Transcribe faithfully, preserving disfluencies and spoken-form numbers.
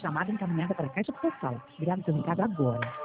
Chamada encaminhada para a caixa postal. Obrigado pelo recado agora.